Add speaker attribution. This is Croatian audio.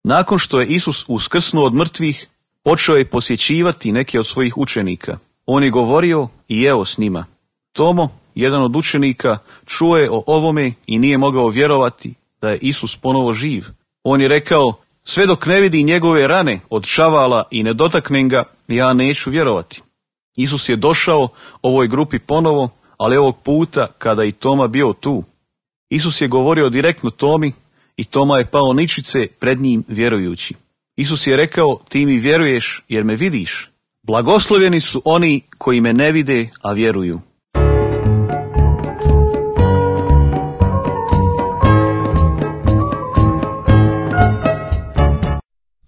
Speaker 1: Nakon što je Isus uskrsnuo od mrtvih, počeo je posjećivati neke od svojih učenika. On je govorio i jeo s njima. Tomo, jedan od učenika, čuo je o ovome i nije mogao vjerovati da je Isus ponovo živ. On je rekao, sve dok ne vidi njegove rane od čavala i ne dotaknem ga, ja neću vjerovati. Isus je došao ovoj grupi ponovo, ali ovog puta kada i Toma bio tu. Isus je govorio direktno Tomi i Toma je pao ničice pred njim vjerujući. Isus je rekao, ti mi vjeruješ jer me vidiš. Blagoslovljeni su oni koji me ne vide, a vjeruju.